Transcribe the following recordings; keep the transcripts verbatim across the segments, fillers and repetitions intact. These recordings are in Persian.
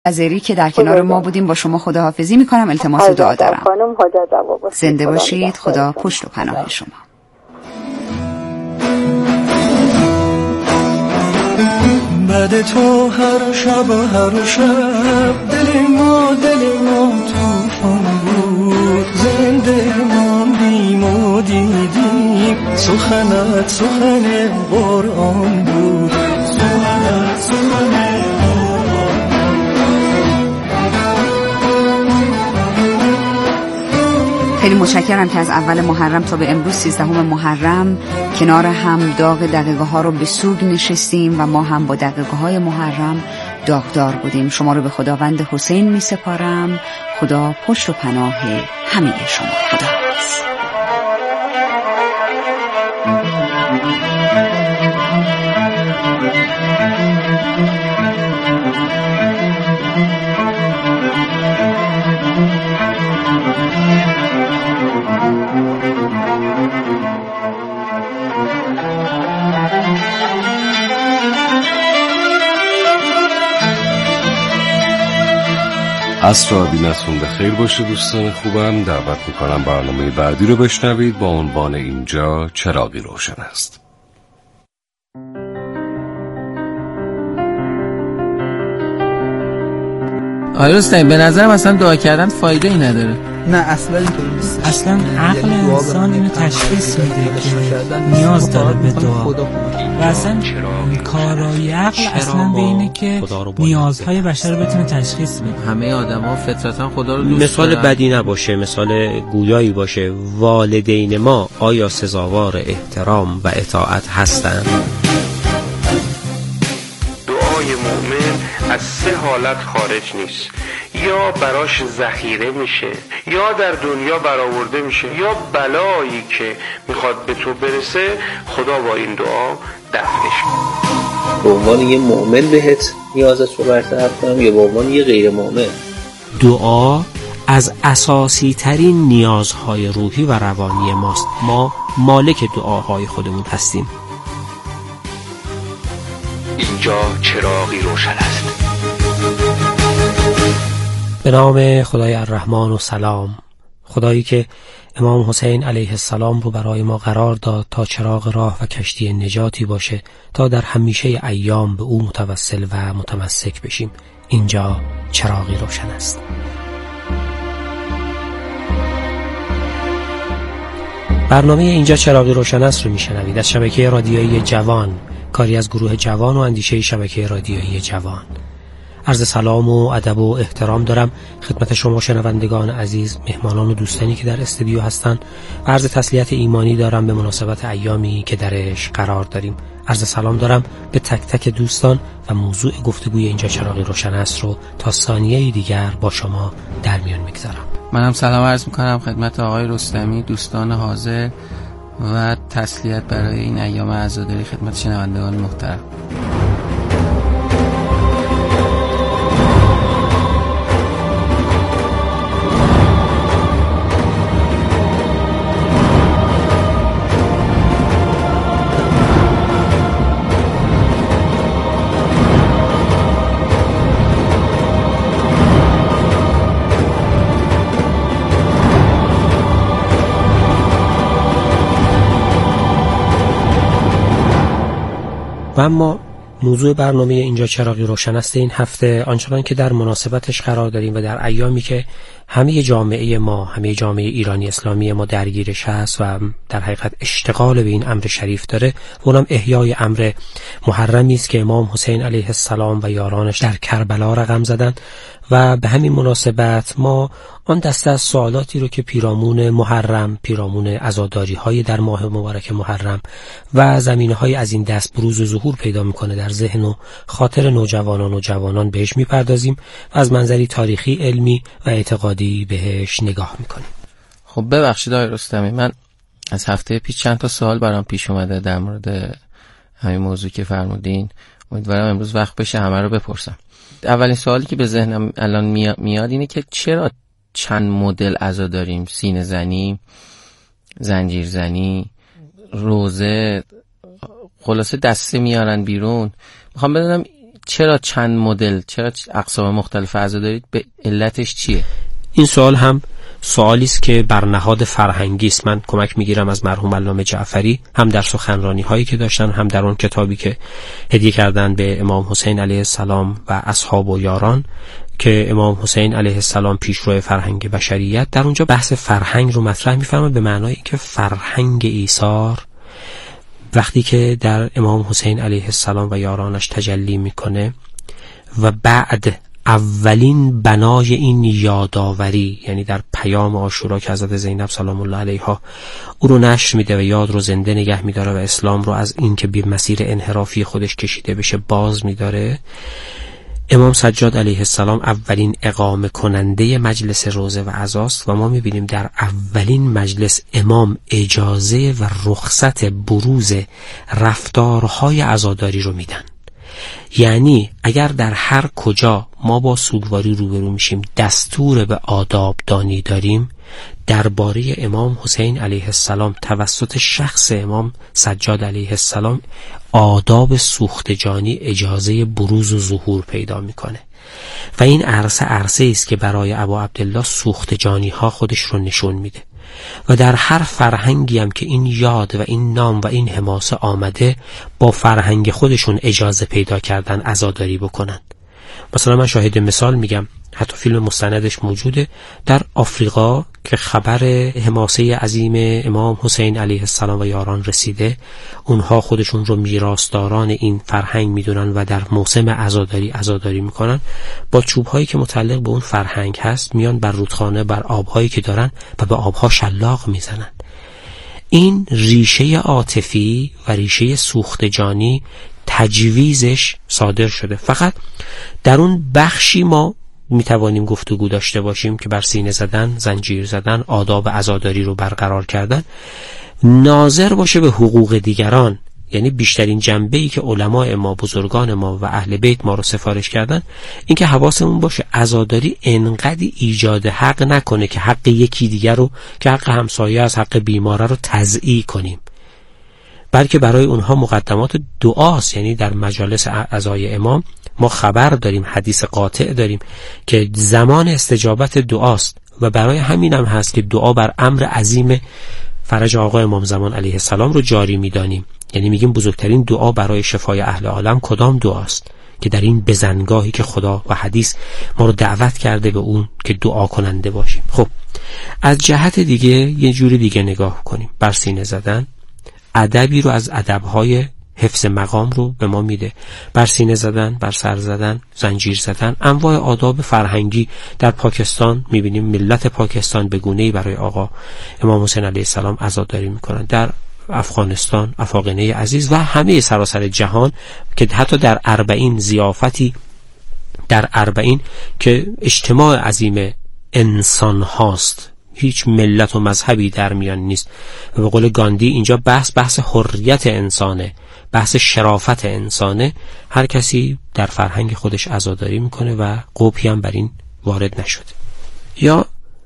عزیری که در کنار ما بودیم با شما خداحافظی میکنم. التماس دعا دارم. زنده باشید. خدا پشت و پناه شما. بعد تو هر شب هر شب دل ما دل ما توفان بود، زنده ماندیم و دیدیم سخنت سخن قرآن بود، سخنت سخن خیلی متشکرم که از اول محرم تا به امروز سیزدهم محرم کنار هم داغ دقیقه ها رو به سوگ نشستیم و ما هم با دقیقه های محرم داغدار بودیم. شما رو به خداوند حسین می سپارم. خدا پشت و پناه همه شما. خدا حافظ. عصر آبینتون به خیر باشه دوستان خوبم. دعوت میکنم برنامه بعدی رو بشنوید با عنوان اینجا چراغی روشن است. آره رستمی، به نظرم اصلا دعا کردن فایده ای نداره. نه اصلا اینطوری نیست. اصلا عقل انسان اینو تشخیص میده که نیاز داره به دعا و اصلا کارای عقل اصلا به اینه که نیازهای بشر رو بتونه تشخیص بده. همه آدما فطرتا خدا رو دوست مثال دارن. بدی نباشه، مثال گویایی باشه. والدین ما آیا سزاوار احترام و اطاعت هستند؟ دعای مؤمن از سه حالت خارج نیست، یا براش ذخیره میشه، یا در دنیا برآورده میشه، یا بلایی که میخواد به تو برسه خدا با این دعا دفنش میکنه. به عنوان یه مؤمن بهت نیازت رو برطرف کنم یا به عنوان یه غیر مؤمن؟ دعا از اساسی ترین نیازهای روحی و روانی ماست. ما مالک دعاهای خودمون هستیم. اینجا چراغی روشن است. به نام خدای الرحمن و سلام، خدایی که امام حسین علیه السلام رو برای ما قرار داد تا چراغ راه و کشتی نجاتی باشه تا در همیشه ایام به او متوسل و متمسک بشیم. اینجا چراغی روشن است. برنامه اینجا چراغی روشن است رو میشنوید از شبکه رادیویی جوان، کاری از گروه جوان و اندیشه شبکه رادیویی جوان. عرض سلام و ادب و احترام دارم خدمت شما شنوندگان عزیز، مهمانان و دوستانی که در استودیو هستند و عرض تسلیت ایمانی دارم به مناسبت ایامی که درش قرار داریم. عرض سلام دارم به تک تک دوستان و موضوع گفتگوی اینجا چراغی روشن است رو تا ثانیه دیگر با شما در میان میگذارم. منم سلام عرض میکنم خدمت آقای رستمی، دوستان حاضر و تسلیت برای این ایام عزاداری خدمت شنوندگان محترم. و اما موضوع برنامه اینجا چراغی روشن است این هفته، آنچنان که در مناسبتش قرار داریم و در ایامی که همه جامعه ما، همه جامعه ایرانی اسلامی ما درگیرش هست و در حقیقت اشتغال به این امر شریف داره، و اونم احیای امر محرمی است که امام حسین علیه السلام و یارانش در کربلا رقم زدن. و به همین مناسبت ما آن دسته از سوالاتی رو که پیرامون محرم، پیرامون عزاداری های در ماه مبارک محرم و زمینه های از این دست بروز و ظهور پیدا میکنه در ذهن و خاطر نوجوانان و جوانان بهش میپردازیم و از منظری تاریخی، علمی و اعتقادی بهش نگاه میکنیم. خب ببخشید آقای رستمی، من از هفته پیش چند تا سوال برام پیش اومده در مورد همین موضوع که فرمودین. امیدوارم امروز وقت بشه همه رو بپرسم. اولین سوالی که به ذهنم الان میاد اینه که چرا چند مدل عزا داریم؟ سینه زنی، زنجیر زنی، روزه، خلاصه دسته میارن بیرون. میخوام بدونم چرا چند مدل، چرا اقسام مختلف عزاداری، به علتش چیه؟ این سوال هم سوالی است که بر نهاد فرهنگی است. من کمک میگیرم از مرحوم علامه جعفری، هم در سخنرانی هایی که داشتن، هم در اون کتابی که هدیه کردن به امام حسین علیه السلام و اصحاب و یاران، که امام حسین علیه السلام پیشرو فرهنگ بشریت. در اونجا بحث فرهنگ رو مطرح می‌فرمایند به معنای که فرهنگ ایثار وقتی که در امام حسین علیه السلام و یارانش تجلی میکنه و بعد اولین بنای این یاداوری، یعنی در پیام عاشورا که حضرت زینب سلام الله علیها او رو نشر میده و یاد رو زنده نگه میداره و اسلام رو از این که به مسیر انحرافی خودش کشیده بشه باز میداره، امام سجاد علیه السلام اولین اقامه کننده مجلس روزه و عزاست و ما میبینیم در اولین مجلس امام اجازه و رخصت بروز رفتارهای عزاداری رو میدن. یعنی اگر در هر کجا ما با سوگواری روبرو میشیم دستور به آداب دانی داریم، درباره امام حسین علیه السلام توسط شخص امام سجاد علیه السلام آداب سوخت جانی اجازه بروز و ظهور پیدا میکنه و این عرصه عرصه است که برای ابا عبدالله سوخت جانی ها خودش رو نشون میده و در هر فرهنگی هم که این یاد و این نام و این حماسه آمده با فرهنگ خودشون اجازه پیدا کردن عزاداری بکنن. مثلا من شاهد مثال میگم، حتی فیلم مستندش موجوده، در آفریقا که خبر حماسه عظیم امام حسین علیه السلام و یاران رسیده، اونها خودشون رو میراثداران این فرهنگ میدونن و در موسم عزاداری عزاداری میکنن. با چوبهایی که متعلق به اون فرهنگ هست میان بر رودخانه، بر آبهایی که دارن و به آبها شلاق میزنن. این ریشه عاطفی و ریشه سوخت جانی تجویزش صادر شده. فقط در اون بخشی ما میتوانیم گفتگو داشته باشیم که بر سینه زدن، زنجیر زدن، آداب عزاداری رو برقرار کردن ناظر باشه به حقوق دیگران. یعنی بیشترین جنبه‌ای که علماء ما، بزرگان ما و اهل بیت ما رو سفارش کردن این که حواسمون باشه عزاداری انقدر ایجاد حق نکنه که حق یکی دیگر رو، که حق همسایه از حق بیماره رو تضییع کنیم، بلکه برای اونها مقدمات دعاست. یعنی در مجالس عزای امام ما خبر داریم، حدیث قاطع داریم که زمان استجابت دعاست و برای همین هم هست که دعا بر امر عظیم فرج آقا امام زمان علیه السلام رو جاری می‌دانیم. یعنی میگیم بزرگترین دعا برای شفای اهل عالم کدام دعاست؟ که در این بزنگاهی که خدا و حدیث ما رو دعوت کرده به اون که دعا کننده باشیم. خب از جهت دیگه یه جوری دیگه نگاه کنیم. بر سینه زدن ادبی رو از ادب‌های حفظ مقام رو به ما میده. بر سینه زدن، بر سر زدن، زنجیر زدن، انواع آداب فرهنگی. در پاکستان میبینیم ملت پاکستان به گونه‌ای برای آقا امام حسین علیه السلام عزاداری میکنن. در افغانستان، افاقنه عزیز و همه سراسر جهان که حتی در اربعین ضیافتی، در اربعین که اجتماع عظیم انسان هاست، هیچ ملت و مذهبی در میان نیست و به قول گاندی اینجا بحث بحث حریت انسانه، بحث شرافت انسانه. هر کسی در فرهنگ خودش عزاداری میکنه و قبحی هم بر این وارد نشده. یا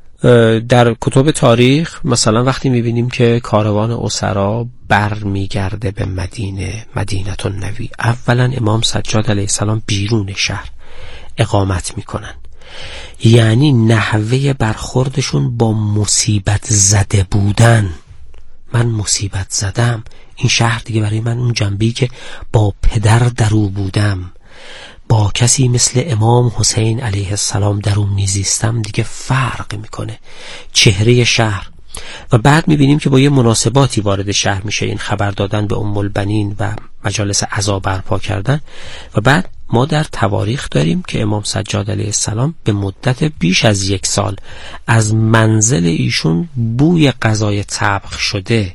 در کتب تاریخ مثلا وقتی میبینیم که کاروان اسرا بر میگرده به مدینه، مدینه النبی، اولا امام سجاد علیه السلام بیرون شهر اقامت میکنن. یعنی نحوه برخوردشون با مصیبت زده بودن. من مصیبت زدم، این شهر دیگه برای من اون جنبه‌ای که با پدر درو بودم، با کسی مثل امام حسین علیه السلام در اون میزیستم، دیگه فرق میکنه چهره شهر. و بعد میبینیم که با یه مناسباتی وارد شهر میشه، این خبر دادن به ام البنین و مجالس عزا برپا کردن. و بعد ما در تواریخ داریم که امام سجاد علیه السلام به مدت بیش از یک سال از منزل ایشون بوی غذای طبخ شده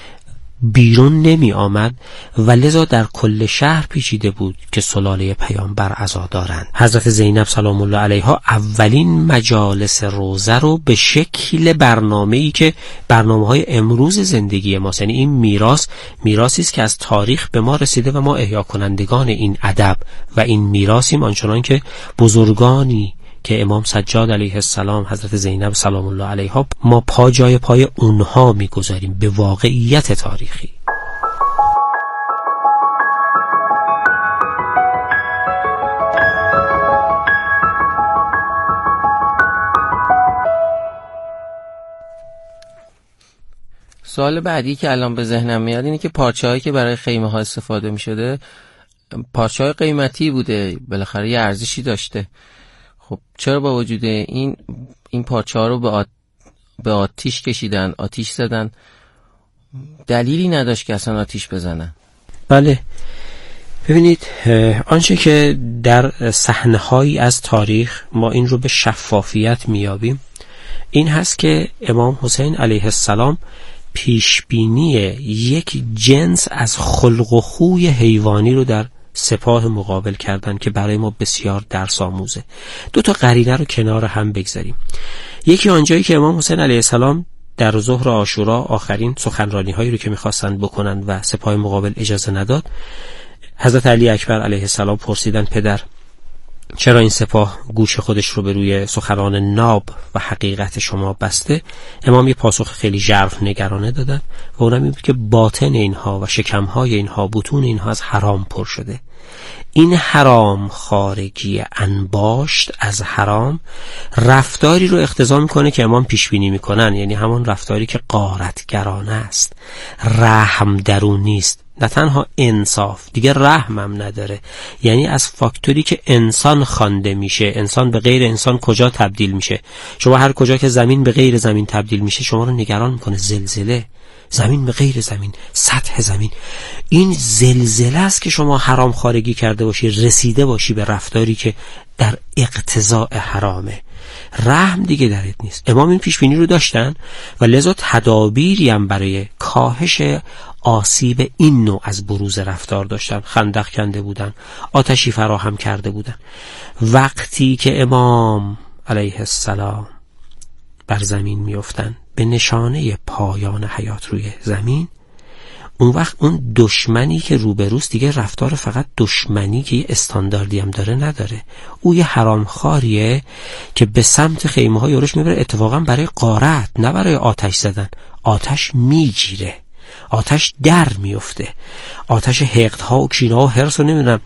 بیرون نمی آمد و لذا در کل شهر پیچیده بود که سلاله پیامبر عزا دارند. حضرت زینب سلام الله علیها اولین مجالس روزه رو به شکل برنامه‌ای که برنامه‌های امروز زندگی ماست، یعنی این میراث میراثی است که از تاریخ به ما رسیده و ما احیا کنندگان این ادب و این میراثیم، آنچنان که بزرگانی که امام سجاد علیه السلام، حضرت زینب سلام الله علیها، ما پا جای پای اونها میگذاریم به واقعیت تاریخی. سوال بعدی که الان به ذهنم میاد اینه که پارچه‌هایی که برای خیمه ها استفاده می‌شده پارچه‌های قیمتی بوده، بالاخره یه ارزشی داشته. خب چرا با وجود این این پارچه‌ها رو به آت... به آتیش کشیدن، آتیش زدن؟ دلیلی نداشت که اصلا آتیش بزنن. بله، ببینید آنچه که در صحنه‌هایی از تاریخ ما این رو به شفافیت میابیم این هست که امام حسین علیه السلام پیشبینی یک جنس از خلق و خوی حیوانی رو در سپاه مقابل کردن که برای ما بسیار درس آموزه. دو تا قرینه رو کنار هم بگذاریم. یکی آنجایی که امام حسین علیه السلام در ظهر عاشورا آخرین سخنرانی هایی رو که میخواستن بکنن و سپاه مقابل اجازه نداد، حضرت علی اکبر علیه السلام پرسیدن پدر چرا این سپاه گوش خودش رو به روی سخنان ناب و حقیقت شما بسته؟ امام یه پاسخ خیلی ژرف نگرانه دادن و اونم این بود که باطن اینها و شکمهای اینها، بطون اینها از حرام پر شده. این حرام خارجی انباشت از حرام رفتاری رو اقتضا میکنه که امام پیش بینی میکنن، یعنی همون رفتاری که غارتگرانه است، رحم درون نیست، نه تنها انصاف، دیگه رحمم نداره. یعنی از فاکتوری که انسان خوانده میشه، انسان به غیر انسان کجا تبدیل میشه؟ شما هر کجا که زمین به غیر زمین تبدیل میشه شما رو نگران میکنه. زلزله، زمین به غیر زمین، سطح زمین، این زلزله است که شما حرام خارگی کرده باشی، رسیده باشی به رفتاری که در اقتضاء حرامه. رحم دیگه درت نیست. امام این پیشبینی رو داشتن و لذا تدابیری هم برای کاهش آسیب این نوع از بروز رفتار داشتن. خندق کنده بودن، آتشی فراهم کرده بودن. وقتی که امام علیه السلام بر زمین میافتن به نشانه پایان حیات روی زمین، اون وقت اون دشمنی که روبروست دیگه رفتار فقط دشمنی که یه استانداردی هم داره نداره. او یه حرامخواریه که به سمت خیمه های یورش میبره، اتفاقا برای غارت، نه برای آتش زدن. آتش میگیره، آتش در میفته، آتش حقدها و کینه‌ها و حرص رو نمیدونم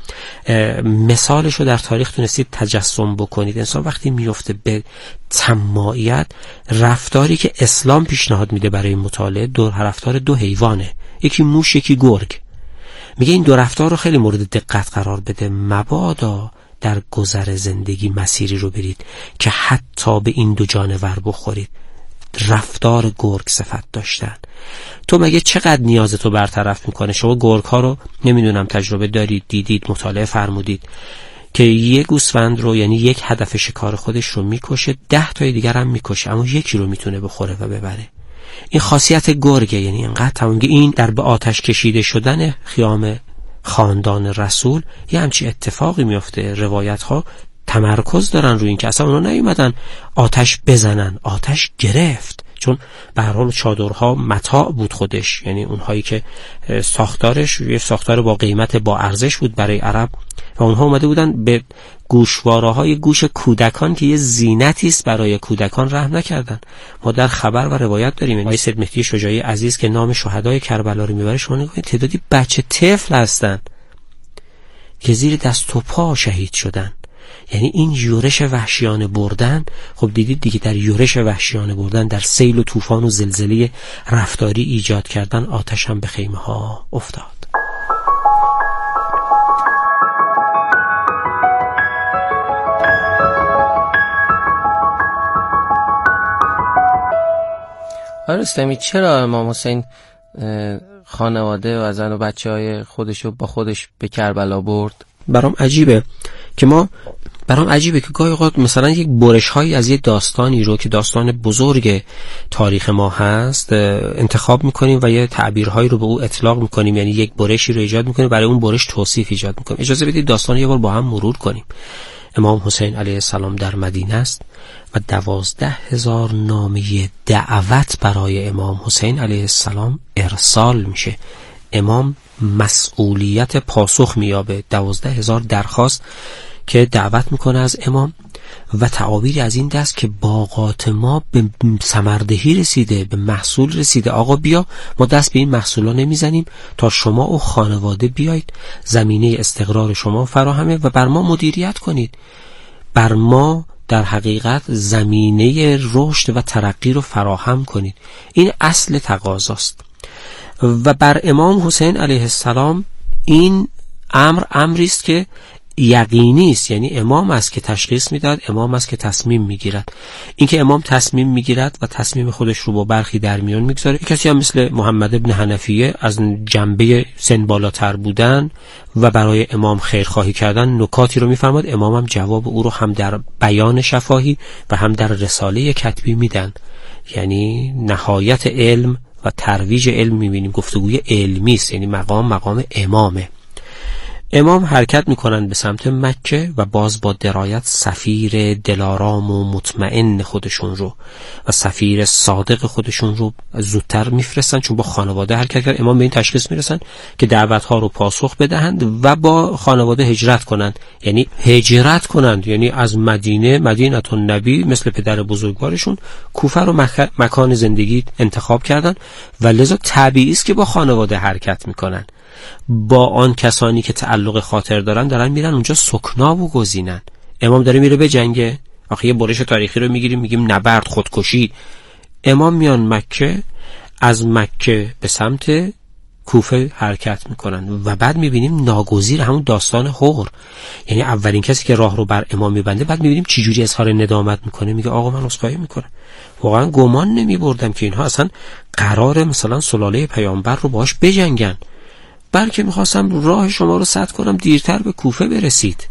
مثالش رو در تاریخ تونستید تجسم بکنید. انسان وقتی میفته به طماعیت، رفتاری که اسلام پیشنهاد میده برای مطالعه دو رفتار دو حیوانه، یکی موش یکی گرگ. میگه این دو رفتار رو خیلی مورد دقت قرار بده، مبادا در گذر زندگی مسیری رو برید که حتی به این دو جانور بخورید. رفتار گرگ صفت داشتن. تو مگه چقدر نیازتو برطرف میکنه؟ شما گرگ ها رو نمیدونم تجربه دارید، دیدید، مطالعه فرمودید که یک گوسفند رو، یعنی یک هدف شکار خودش رو میکشه، ده تای دیگر هم میکشه، اما یکی رو میتونه بخوره و ببره. این خاصیت گرگه. یعنی انقدر تمامگی این در به آتش کشیده شدن خیام خاندان رسول یه همچی اتفاقی میفته. روایت ها تمرکز دارن روی این که اصلا اونا نیومدن آتش بزنن، آتش گرفت. چون به هر حال چادرها متاع بود خودش، یعنی اونهایی که ساختارش یه ساختار با قیمت با ارزش بود برای عرب و اونها اومده بودن به گوشواره‌های گوش کودکان که یه زینتی است برای کودکان رحم نکردن. ما در خبر و روایت داریم آقای سید مهدی شجاعی عزیز که نام شهدای کربلا رو میبره، شما نگاهید تعدادی بچه طفل هستن که زیر دست و پا شهید شدن. یعنی این یورش وحشیانه بردن، خب دیدید دیگه در یورش وحشیانه بردن، در سیل و طوفان و زلزله رفتاری ایجاد کردن، آتش هم به خیمه ها افتاد. رستمی، چرا امام حسین خانواده و زن و بچه های خودشو با خودش به کربلا برد؟ برام عجیبه که ما برام عجیبه که گاهی اوقات مثلا یک برش هایی از یک داستانی رو که داستان بزرگ تاریخ ما هست انتخاب میکنیم و یه تعبیرهایی رو به او اطلاق میکنیم، یعنی یک برشی رو ایجاد میکنیم، برای اون برش توصیف ایجاد میکنیم. اجازه بدید داستان یه بار با هم مرور کنیم. امام حسین علیه السلام در مدینه است و دوازده هزار نامه دعوت برای امام حسین علیه السلام ارسال میشه. امام مسئولیت پاسخ میابه. دوازده هزار درخواست که دعوت میکنه از امام و تعابیری از این دست که باغات ما به ثمردهی رسیده، به محصول رسیده. آقا بیا، ما دست به این محصولا نمیزنیم تا شما و خانواده بیایید، زمینه استقرار شما فراهمه و بر ما مدیریت کنید، بر ما در حقیقت زمینه رشد و ترقی رو فراهم کنید. این اصل تقاضاست. و بر امام حسین علیه السلام این امر امری است که یقینی است، یعنی امام است که تشخیص میداد، امام است که تصمیم میگیرد. اینکه امام تصمیم میگیرد و تصمیم خودش رو با برخی در میان میگذاره. کسی هم مثل محمد ابن حنفیه از جنبه سن بالاتر بودن و برای امام خیرخواهی کردن نکاتی رو میفرماد، امام هم جواب او رو هم در بیان شفاهی و هم در رساله کتبی میدن. یعنی نهایت علم و ترویج علم میبینیم، گفتگوی علمی است، یعنی مقام مقام امامه. امام حرکت میکنن به سمت مکه و باز با درایت سفیر دلارام و مطمئن خودشون رو و سفیر صادق خودشون رو زودتر میفرستن، چون با خانواده حرکت کرد. امام به این تشخیص میرسن که دعوتها رو پاسخ بدهند و با خانواده هجرت کنند. یعنی هجرت کنند، یعنی از مدینه، مدینه النبی، مثل پدر بزرگوارشون کوفه رو مک... مکان زندگی انتخاب کردن و لذا طبیعی است که با خانواده حرکت میکنن. با آن کسانی که تعلق خاطر دارن دارن میرن اونجا سکنا بگزینن. امام داره میره به جنگه. آخه یه برش تاریخی رو میگیریم میگیم نبرد، خودکشی. امام میان مکه، از مکه به سمت کوفه حرکت میکنن و بعد میبینیم ناگزیر همون داستان حور، یعنی اولین کسی که راه رو بر امام میبنده. بعد میبینیم چی جوری اظهار ندامت میکنه، میگه آقا من عذرخواهی میکنم، واقعا گمان نمیبردم که اینها اصلا قرار مثلا سلاله پیامبر رو باهاش بجنگن، بلکه میخواستم راه شما رو سد کنم دیرتر به کوفه برسید.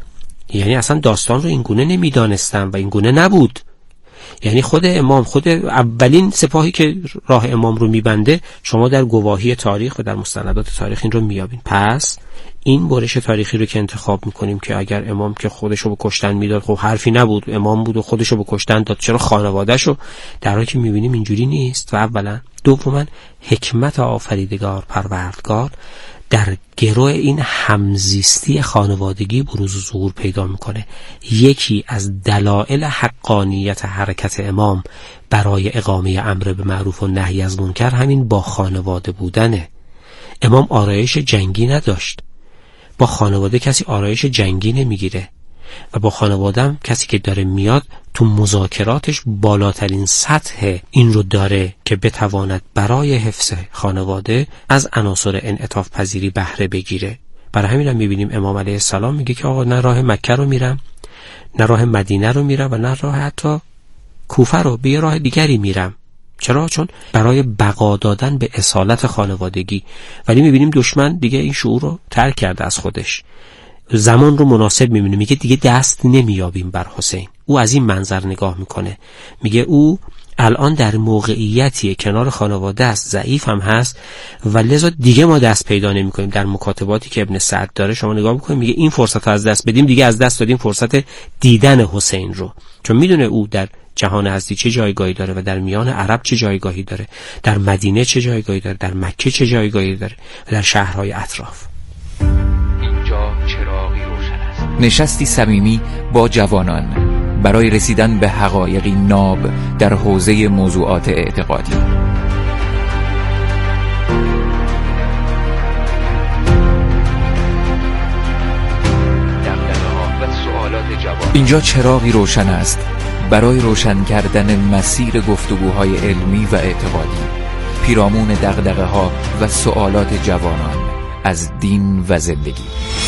یعنی اصلا داستان رو اینگونه نمیدانستم و اینگونه نبود. یعنی خود امام، خود اولین سپاهی که راه امام رو میبنده، شما در گواهی تاریخ و در مستندات تاریخ این رو میابین. پس این برش تاریخی رو که انتخاب میکنیم که اگر امام که خودش رو به کشتن میداد، خب حرفی نبود، امام بود و خودش رو به کشتن داد، چرا خانواده‌ش رو؟ در حالی که میبینیم اینجوری نیست. و اولا دوما حکمت آفریدگار پروردگار در گروه این همزیستی خانوادگی بروز و ظهور پیدا میکنه. یکی از دلایل حقانیت حرکت امام برای اقامه امر به معروف و نهی از منکر همین با خانواده بودنه. امام آرایش جنگی نداشت، با خانواده کسی آرایش جنگی نمیگیره و با خانواده هم کسی که داره میاد تو مذاکراتش بالاترین سطح این رو داره که بتواند برای حفظ خانواده از عناصر انعطاف پذیری بهره بگیره. برای همین هم میبینیم امام علیه السلام میگه که آقا نه راه مکه رو میرم، نه راه مدینه رو میرم و نه راه حتی کوفه رو، به یه راه دیگری میرم. چرا؟ چون برای بقا دادن به اصالت خانوادگی. ولی میبینیم دشمن دیگه این شعور رو ترک کرده از خودش، زمان رو مناسب میبینه، میگه دیگه دست نمیابیم بر حسین. او از این منظر نگاه میکنه، میگه او الان در موقعیتیه کنار خانواده است، ضعیف هم هست و لذا دیگه ما دست پیدا نمیکنیم. در مکاتباتی که ابن سعد داره شما نگاه میکنیم، میگه این فرصت رو از دست بدیم، دیگه از دست دادیم فرصت دیدن حسین رو، چون میدونه او در جهان هستی چه جایگاهی داره و در میان عرب چه جایگاهی داره، در مدینه چه جایگاهی داره، در مکه چه جایگاهی داره و در شهرهای اطراف. اینجا چراغی روشن است. نشستی صمیمی با جوانان برای رسیدن به حقایقی ناب در حوزه موضوعات اعتقادی. اینجا چراغی روشن است برای روشن کردن مسیر گفتگوهای علمی و اعتقادی، پیرامون دغدغه‌ها و سوالات جوانان از دین و زندگی.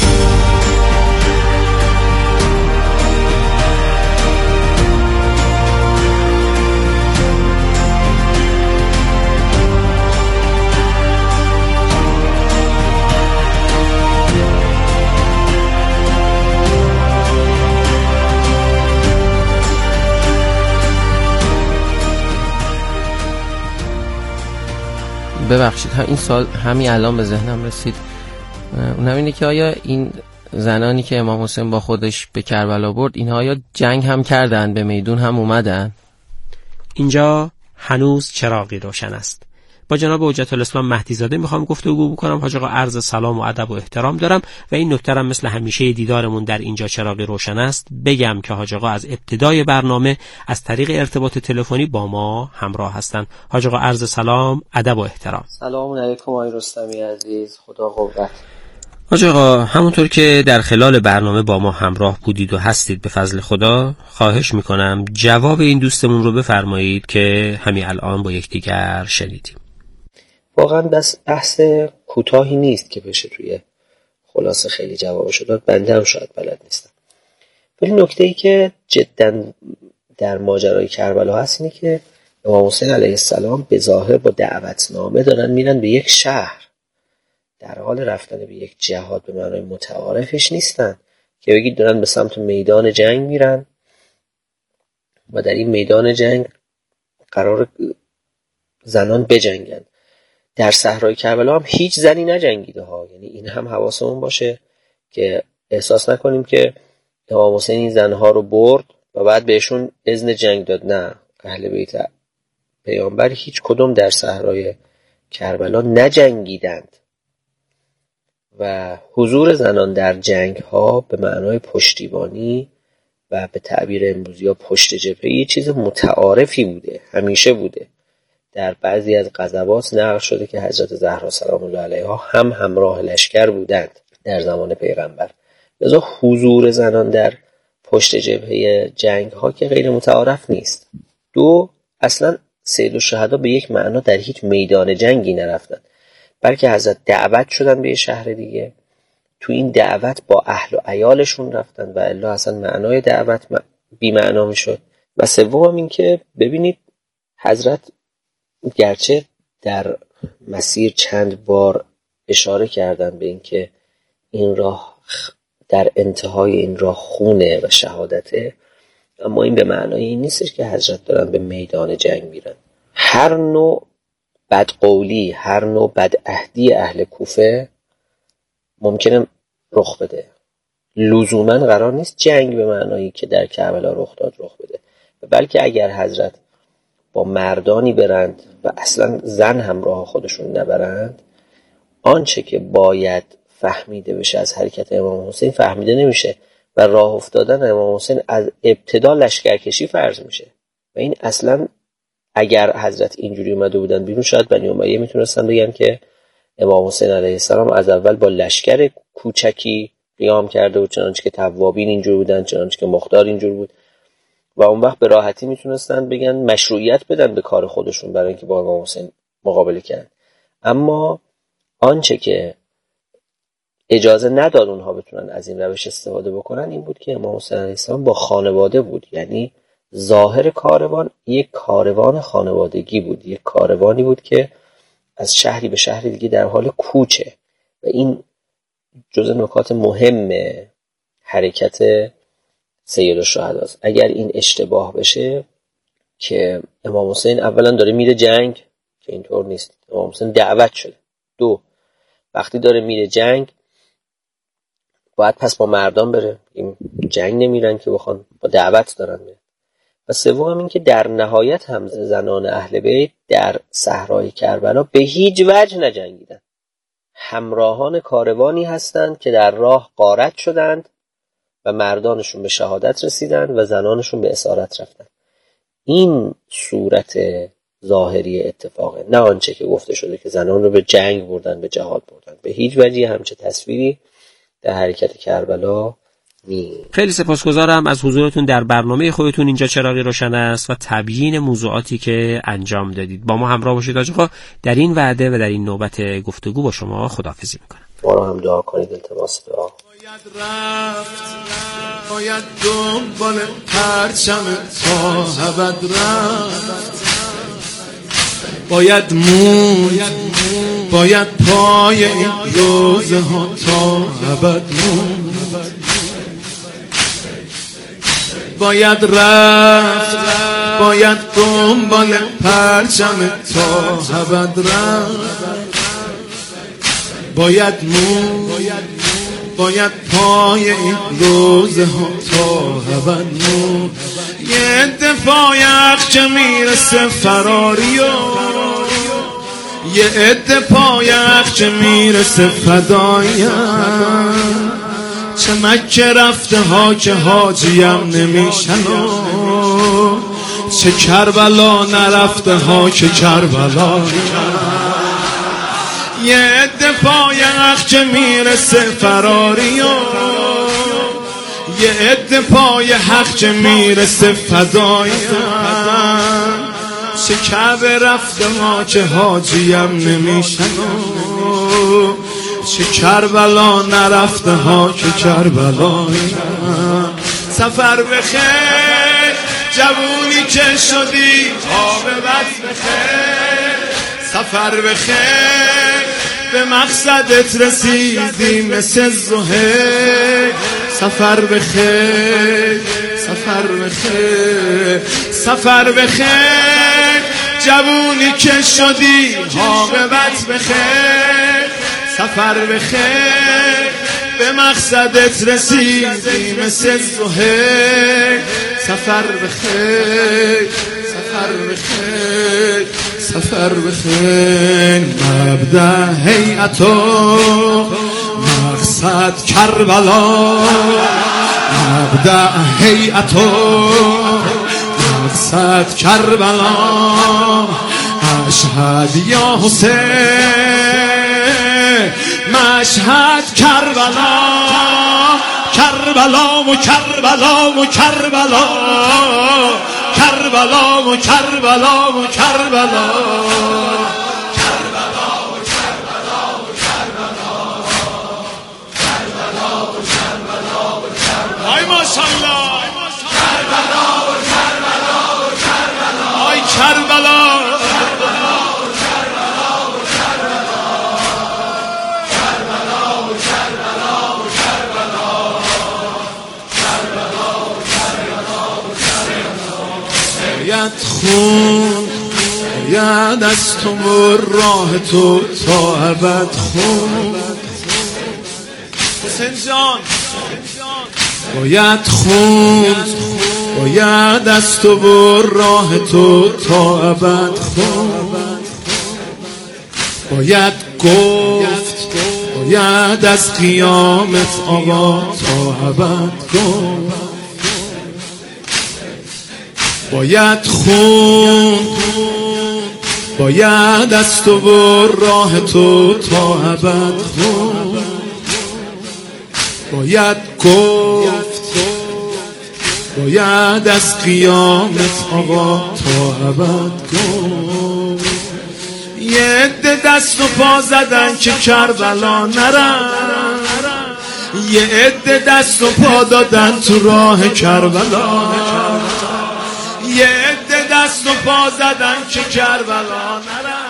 ببخشید این سال همین الان به ذهنم رسید، اونم اینه که آیا این زنانی که امام حسین با خودش به کربلا برد، اینها آیا جنگ هم کردن، به میدون هم اومدن؟ اینجا هنوز چراغی روشن است. با جناب حجت الاسلام مهدی زاده میخوام گفتگو بکنم. حاج آقا عرض سلام و ادب و احترام دارم و این نکته هم مثل همیشه دیدارمون در اینجا چراغی روشن است بگم که حاج آقا از ابتدای برنامه از طریق ارتباط تلفنی با ما همراه هستند. حاج آقا عرض سلام، ادب و احترام. سلام علیکم آقای رستمی عزیز، خدا قوت. حاج آقا، همونطور که در خلال برنامه با ما همراه بودید و هستید به فضل خدا، خواهش میکنم جواب این دوستمون رو بفرمایید که همین الان با یکدیگر شنیدیم. واقعا بس بحث کوتاهی نیست که بشه توی خلاصه خیلی جوابشو داد، بنده هم شاید بلد نیستم. ولی نکته ای که جدا در ماجرای کربلا هست اینه که امام حسین علیه السلام به ظاهر با دعوتنامه دارن میرن به یک شهر، در حال رفتن به یک جهاد به معنای متعارفش نیستن که بگید دارن به سمت میدان جنگ میرن و در این میدان جنگ قرار زنان بجنگن. در صحرای کربلا هم هیچ زنی نجنگیده ها، یعنی این هم حواسمون باشه که احساس نکنیم که امام حسین این زنها رو برد و بعد بهشون اذن جنگ داد. نه، اهل بیت پیامبر هیچ کدوم در صحرای کربلا نجنگیدند و حضور زنان در جنگ ها به معنای پشتیبانی و به تعبیر امروزی ها پشت جبهه یه چیز متعارفی بوده، همیشه بوده. در بعضی از غزوات نقل شده که حضرت زهرا سلام الله علیها هم همراه لشکر بودند در زمان پیغمبر. لذا حضور زنان در پشت جبهه جنگ ها که غیر متعارف نیست. دو، اصلا سید الشهدا به یک معنا در هیچ میدان جنگی نرفتن، بلکه حضرت دعوت شدن به یه شهر دیگه، تو این دعوت با اهل و عیالشون رفتن و الا اصلا معنای دعوت بی معنا میشد. و سوم این که ببینید حضرت گرچه در مسیر چند بار اشاره کردن به این که این راه در انتهای این راه خونه و شهادته، اما این به معنای این نیستش که حضرت دارن به میدان جنگ میرن. هر نوع بدقولی، هر نوع بدعهدی اهل کوفه ممکنه رخ بده، لزوما قرار نیست جنگ به معنایی که در کربلا رخ داد رخ بده، بلکه اگر حضرت با مردانی برند و اصلا زن همراه خودشون نبرند، آنچه که باید فهمیده بشه از حرکت امام حسین فهمیده نمیشه و راه افتادن امام حسین از ابتدا لشکرکشی فرض میشه. و این اصلا اگر حضرت اینجوری اومده بودن بیرون، شاید بنی امیه میتونستن بگن که امام حسین علیه السلام از اول با لشکر کوچکی قیام کرده و چنانچه که توابین اینجور بودن، چنانچه که مختار اینجور بود، و اون وقت به راحتی میتونستن بگن مشروعیت بدن به کار خودشون برای اینکه با امام حسین مقابله کردن. اما آنچه که اجازه نداد اونها بتونن از این روش استفاده بکنن این بود که امام حسین علیه السلام با خانواده بود، یعنی ظاهر کاروان یک کاروان خانوادگی بود، یک کاروانی بود که از شهری به شهری دیگه در حال کوچه و این جزء نکات مهم حرکت سید الشهدا است. اگر این اشتباه بشه که امام حسین اولا داره میره جنگ، که اینطور نیست، امام حسین دعوت شده. دو، وقتی داره میره جنگ باید پس با مردان بره، این جنگ نمیرن که بخوان، با دعوت دارن میره. و سوم این که در نهایت هم زنان اهل بیت در صحرای کربلا به هیچ وجه نجنگیدن، همراهان کاروانی هستند که در راه غارت شدند و مردانشون به شهادت رسیدند و زنانشون به اسارت رفتند. این صورت ظاهری اتفاقه، نه آنچه که گفته شده که زنان رو به جنگ بردن، به جهاد بردن. به هیچ وجه همچه تصویری در حرکت کربلا نی. خیلی سپاسگزارم از حضورتون در برنامه خودتون اینجا چراغی روشن است و تبیین موضوعاتی که انجام دادید. با ما همراه باشید آقا. در این وعده و در این نوبت گفتگو با شما خداحافظی میکنم. ما رو هم دعا کنید، التماس دعا. باید رفت، باید دنبال پرچم تا ابد رفت، باید مون، باید پای این روزه ها تا ابد مون، باید رفت، باید دنبال پرچم تا ابد رفت، باید مون، باید پای این روزه ها تا ابد مون. یه دفاع یخ که میرسه فراری و یه عده پای یخ که میرسه فدایم، چه مکه رفته ها که حاجیم نمیشن و چه کربلا نرفته ها که کربلا. یه عده پای حق که میرسه فراری و یه عده پای حق که میرسه فدایی چه کعبه رفته ها که حاجیم نمیشن چه کربلا نرفته ها که کربلایی سفر بخیر جوونی که شدی عاقبت بخیر سفر بخیر به مقصدت رسیدی مثل زهیر سفر بخیر سفر بخیر سفر بخیر جوونی که شدی عاقبت بخیر سفر بخیر به مقصدت رسیدی مثل زهیر سفر بخیر سفر بخیر سفر بخیر مبدأ هیئتو مقصد کربلا مبدأ هیئتو مقصد کربلا اشهد یا حسین مشهد کربلا کربلا و کربلا و کربلا کربلا و کربلا و کربلا ای ماشاءالله کربلا و کربلا و کربلا ای کربلا باید خون باید از تو و راه تو تا ابد خون حسین جان باید خون باید از تو و راه تو تا ابد خون باید گفت باید از قیامت آقا تا ابد گفت باید خون باید از تو و راه تو تا ابد خون باید گفت باید از قیامت آقا تا ابد گفت یه عده دست و پا زدن که کربلا نرن یه عده دست و پا دادن تو راه کربلا یه عده دست و پا زدن که کربلا نرن.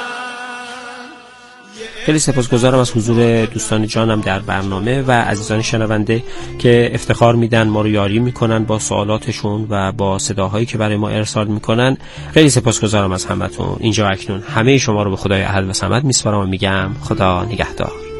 خیلی سپاسگزارم از حضور دوستان جانم در برنامه و عزیزان شنونده که افتخار میدن ما رو یاری میکنن با سوالاتشون و با صداهایی که برای ما ارسال میکنن. خیلی سپاسگزارم از همتون. اینجا اکنون همه شما رو به خدای احد و صمد میسپارم و میگم خدا نگهدار.